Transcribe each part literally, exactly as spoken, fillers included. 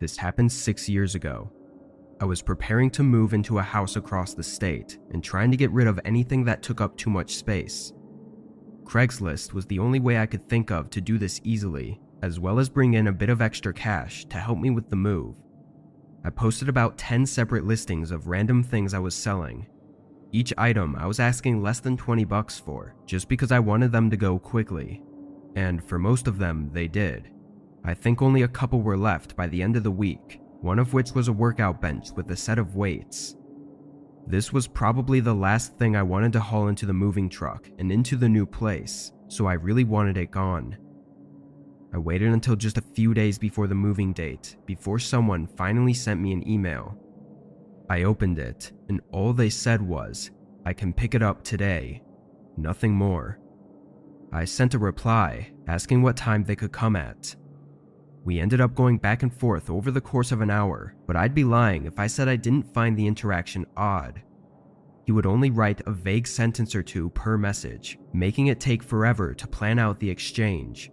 This happened six years ago. I was preparing to move into a house across the state and trying to get rid of anything that took up too much space. Craigslist was the only way I could think of to do this easily, as well as bring in a bit of extra cash to help me with the move. I posted about ten separate listings of random things I was selling. Each item I was asking less than twenty bucks for, just because I wanted them to go quickly. And for most of them, they did. I think only a couple were left by the end of the week, one of which was a workout bench with a set of weights. This was probably the last thing I wanted to haul into the moving truck and into the new place, so I really wanted it gone. I waited until just a few days before the moving date, before someone finally sent me an email. I opened it, and all they said was, "I can pick it up today." Nothing more. I sent a reply, asking what time they could come at. We ended up going back and forth over the course of an hour, but I'd be lying if I said I didn't find the interaction odd. He would only write a vague sentence or two per message, making it take forever to plan out the exchange.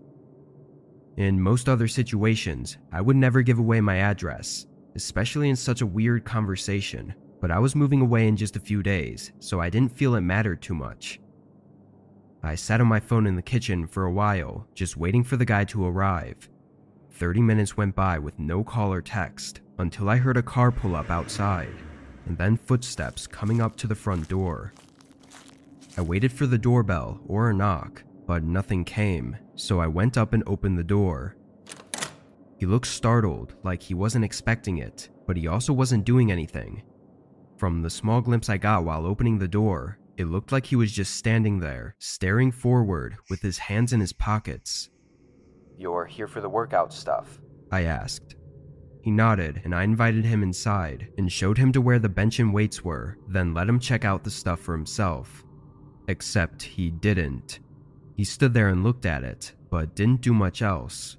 In most other situations, I would never give away my address, especially in such a weird conversation, but I was moving away in just a few days, so I didn't feel it mattered too much. I sat on my phone in the kitchen for a while, just waiting for the guy to arrive. Thirty minutes went by with no call or text, until I heard a car pull up outside, and then footsteps coming up to the front door. I waited for the doorbell or a knock, but nothing came, so I went up and opened the door. He looked startled, like he wasn't expecting it, but he also wasn't doing anything. From the small glimpse I got while opening the door, it looked like he was just standing there, staring forward with his hands in his pockets. "You're here for the workout stuff?" I asked. He nodded, and I invited him inside and showed him to where the bench and weights were, then let him check out the stuff for himself. Except he didn't. He stood there and looked at it, but didn't do much else.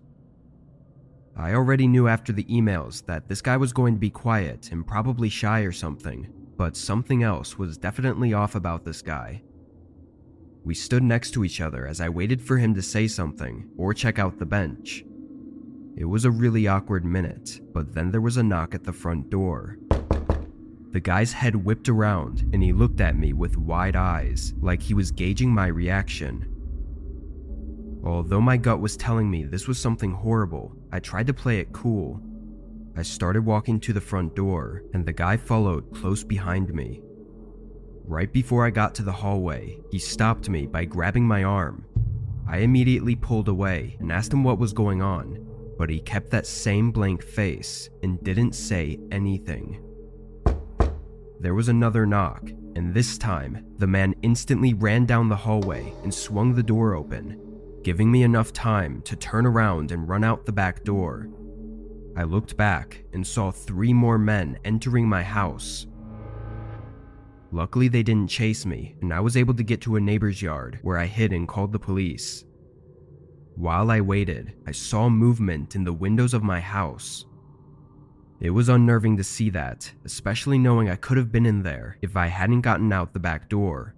I already knew after the emails that this guy was going to be quiet and probably shy or something, but something else was definitely off about this guy. We stood next to each other as I waited for him to say something or check out the bench. It was a really awkward minute, but then there was a knock at the front door. The guy's head whipped around and he looked at me with wide eyes, like he was gauging my reaction. Although my gut was telling me this was something horrible, I tried to play it cool. I started walking to the front door, and the guy followed close behind me. Right before I got to the hallway, he stopped me by grabbing my arm. I immediately pulled away and asked him what was going on, but he kept that same blank face and didn't say anything. There was another knock, and this time, the man instantly ran down the hallway and swung the door open, giving me enough time to turn around and run out the back door. I looked back and saw three more men entering my house. Luckily, they didn't chase me, and I was able to get to a neighbor's yard where I hid and called the police. While I waited, I saw movement in the windows of my house. It was unnerving to see that, especially knowing I could have been in there if I hadn't gotten out the back door.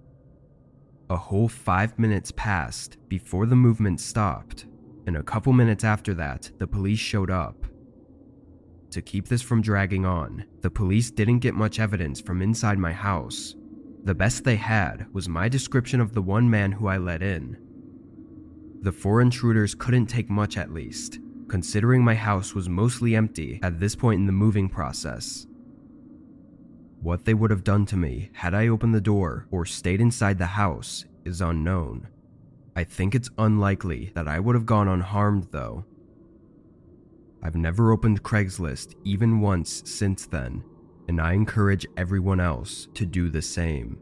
A whole five minutes passed before the movement stopped, and a couple minutes after that, the police showed up. To keep this from dragging on, the police didn't get much evidence from inside my house. The best they had was my description of the one man who I let in. The four intruders couldn't take much, at least, considering my house was mostly empty at this point in the moving process. What they would have done to me had I opened the door or stayed inside the house is unknown. I think it's unlikely that I would have gone unharmed though. I've never opened Craigslist even once since then, and I encourage everyone else to do the same.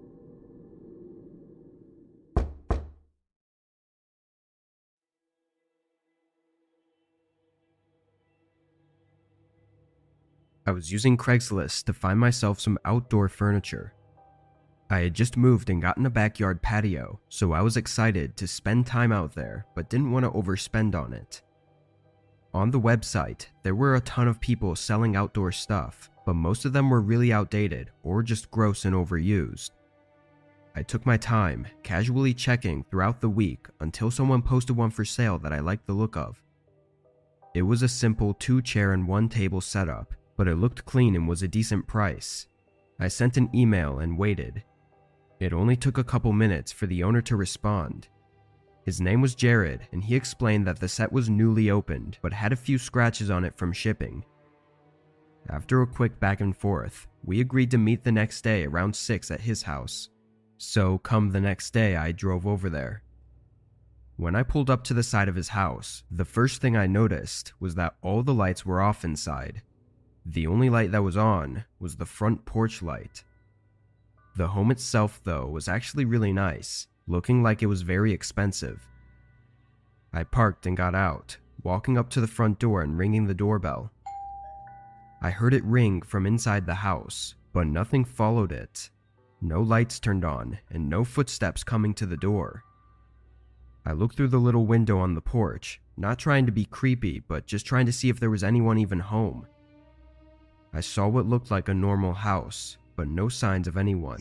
I was using Craigslist to find myself some outdoor furniture. I had just moved and gotten a backyard patio, so I was excited to spend time out there but didn't want to overspend on it. On the website, there were a ton of people selling outdoor stuff, but most of them were really outdated or just gross and overused. I took my time, casually checking throughout the week until someone posted one for sale that I liked the look of. It was a simple two chair and one table setup, but it looked clean and was a decent price. I sent an email and waited. It only took a couple minutes for the owner to respond. His name was Jared, and he explained that the set was newly opened, but had a few scratches on it from shipping. After a quick back and forth, we agreed to meet the next day around six at his house. So come the next day, I drove over there. When I pulled up to the side of his house, the first thing I noticed was that all the lights were off inside. The only light that was on was the front porch light. The home itself, though, was actually really nice, looking like it was very expensive. I parked and got out, walking up to the front door and ringing the doorbell. I heard it ring from inside the house, but nothing followed it. No lights turned on, and no footsteps coming to the door. I looked through the little window on the porch, not trying to be creepy, but just trying to see if there was anyone even home. I saw what looked like a normal house, but no signs of anyone.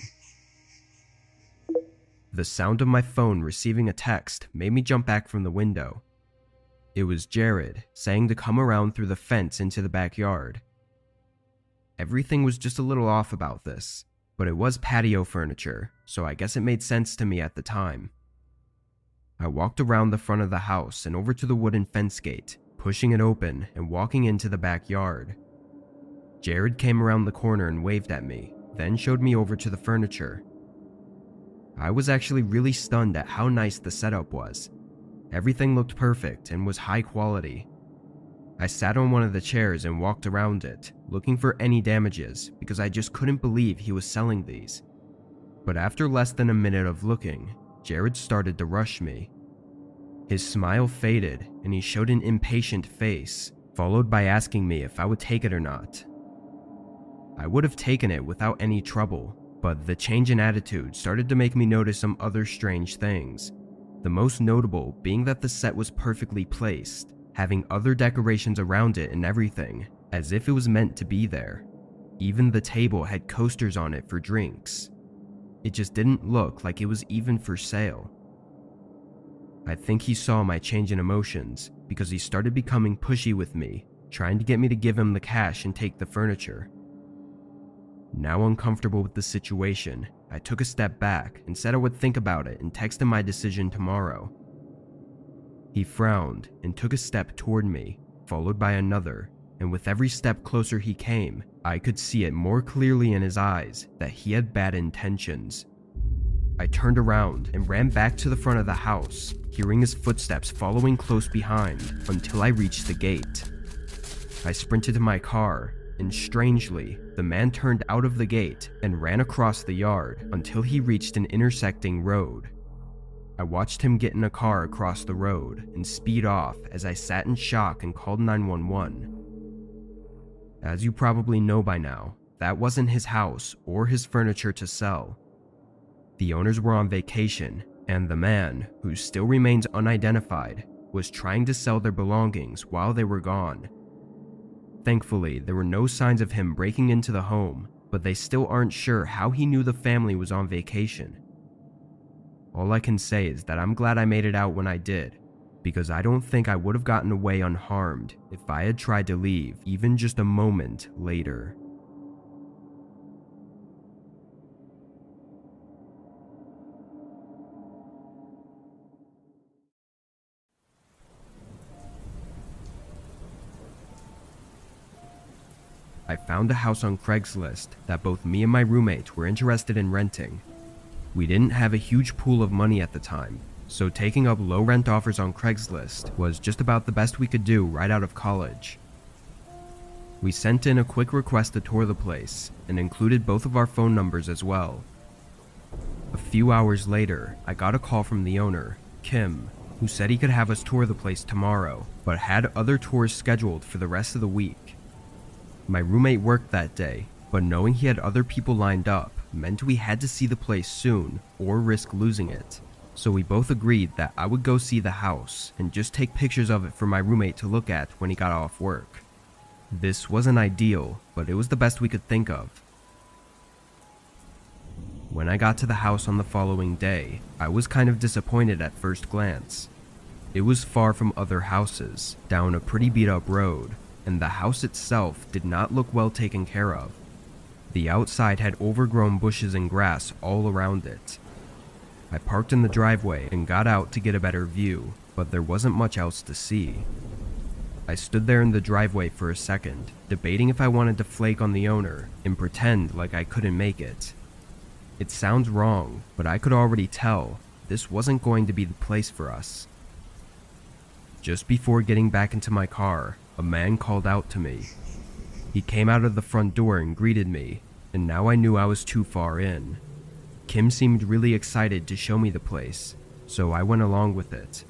The sound of my phone receiving a text made me jump back from the window. It was Jared, saying to come around through the fence into the backyard. Everything was just a little off about this, but it was patio furniture, so I guess it made sense to me at the time. I walked around the front of the house and over to the wooden fence gate, pushing it open and walking into the backyard. Jared came around the corner and waved at me, then showed me over to the furniture. I was actually really stunned at how nice the setup was. Everything looked perfect and was high quality. I sat on one of the chairs and walked around it, looking for any damages because I just couldn't believe he was selling these. But after less than a minute of looking, Jared started to rush me. His smile faded and he showed an impatient face, followed by asking me if I would take it or not. I would have taken it without any trouble, but the change in attitude started to make me notice some other strange things. The most notable being that the set was perfectly placed, having other decorations around it and everything, as if it was meant to be there. Even the table had coasters on it for drinks. It just didn't look like it was even for sale. I think he saw my change in emotions because he started becoming pushy with me, trying to get me to give him the cash and take the furniture. Now uncomfortable with the situation, I took a step back and said I would think about it and text him my decision tomorrow. He frowned and took a step toward me, followed by another, and with every step closer he came, I could see it more clearly in his eyes that he had bad intentions. I turned around and ran back to the front of the house, hearing his footsteps following close behind until I reached the gate. I sprinted to my car, and strangely, the man turned out of the gate and ran across the yard until he reached an intersecting road. I watched him get in a car across the road and speed off as I sat in shock and called nine one one. As you probably know by now, that wasn't his house or his furniture to sell. The owners were on vacation, and the man, who still remains unidentified, was trying to sell their belongings while they were gone. Thankfully, there were no signs of him breaking into the home, but they still aren't sure how he knew the family was on vacation. All I can say is that I'm glad I made it out when I did, because I don't think I would have gotten away unharmed if I had tried to leave even just a moment later. I found a house on Craigslist that both me and my roommate were interested in renting. We didn't have a huge pool of money at the time, so taking up low rent offers on Craigslist was just about the best we could do right out of college. We sent in a quick request to tour the place and included both of our phone numbers as well. A few hours later, I got a call from the owner, Kim, who said he could have us tour the place tomorrow, but had other tours scheduled for the rest of the week. My roommate worked that day, but knowing he had other people lined up meant we had to see the place soon or risk losing it. So we both agreed that I would go see the house and just take pictures of it for my roommate to look at when he got off work. This wasn't ideal, but it was the best we could think of. When I got to the house on the following day, I was kind of disappointed at first glance. It was far from other houses, down a pretty beat up road, and the house itself did not look well taken care of. The outside had overgrown bushes and grass all around it. I parked in the driveway and got out to get a better view, but there wasn't much else to see. I stood there in the driveway for a second, debating if I wanted to flake on the owner and pretend like I couldn't make it. It sounds wrong, but I could already tell this wasn't going to be the place for us. Just before getting back into my car, a man called out to me. He came out of the front door and greeted me, and now I knew I was too far in. Kim seemed really excited to show me the place, so I went along with it.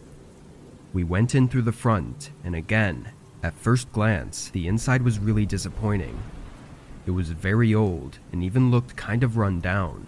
We went in through the front, and again, at first glance, the inside was really disappointing. It was very old and even looked kind of run down.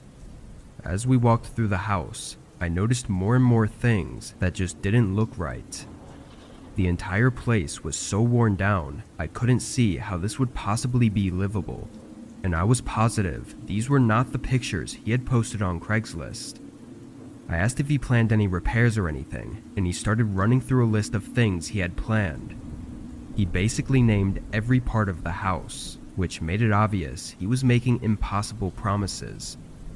As we walked through the house, I noticed more and more things that just didn't look right. The entire place was so worn down, I couldn't see how this would possibly be livable, and I was positive these were not the pictures he had posted on Craigslist. I asked if he planned any repairs or anything, and he started running through a list of things he had planned. He basically named every part of the house, which made it obvious he was making impossible promises.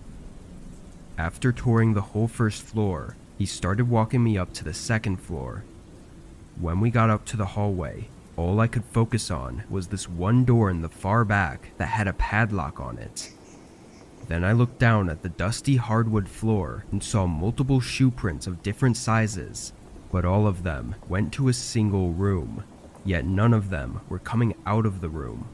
After touring the whole first floor, he started walking me up to the second floor. When we got up to the hallway, all I could focus on was this one door in the far back that had a padlock on it. Then I looked down at the dusty hardwood floor and saw multiple shoe prints of different sizes, but all of them went to a single room, yet none of them were coming out of the room.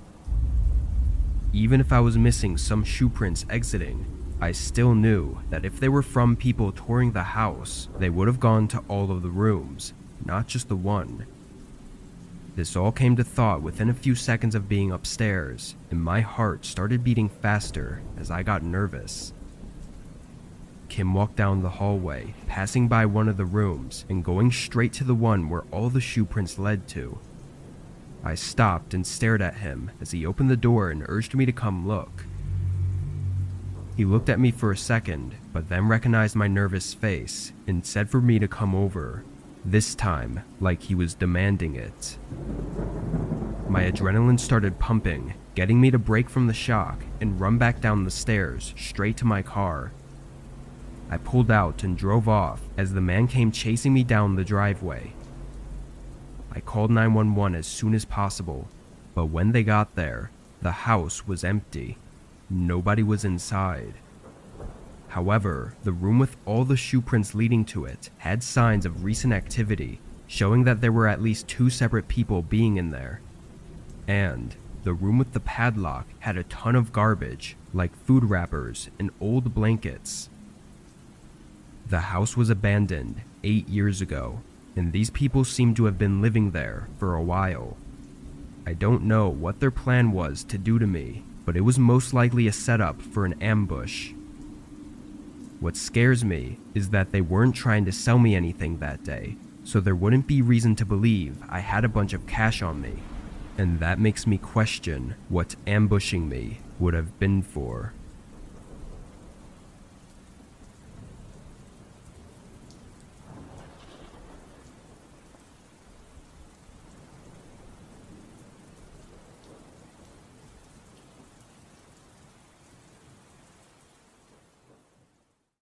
Even if I was missing some shoe prints exiting, I still knew that if they were from people touring the house, they would have gone to all of the rooms, not just the one. This all came to thought within a few seconds of being upstairs, and my heart started beating faster as I got nervous. Kim walked down the hallway, passing by one of the rooms and going straight to the one where all the shoe prints led to. I stopped and stared at him as he opened the door and urged me to come look. He looked at me for a second, but then recognized my nervous face and said for me to come over, this time like he was demanding it. My adrenaline started pumping, getting me to break from the shock and run back down the stairs straight to my car. I pulled out and drove off as the man came chasing me down the driveway. I called nine one one as soon as possible, but when they got there, the house was empty. Nobody was inside. However, the room with all the shoe prints leading to it had signs of recent activity, showing that there were at least two separate people being in there. And the room with the padlock had a ton of garbage, like food wrappers and old blankets. The house was abandoned eight years ago, and these people seemed to have been living there for a while. I don't know what their plan was to do to me, but it was most likely a setup for an ambush. What scares me is that they weren't trying to sell me anything that day, so there wouldn't be reason to believe I had a bunch of cash on me, and that makes me question what ambushing me would have been for.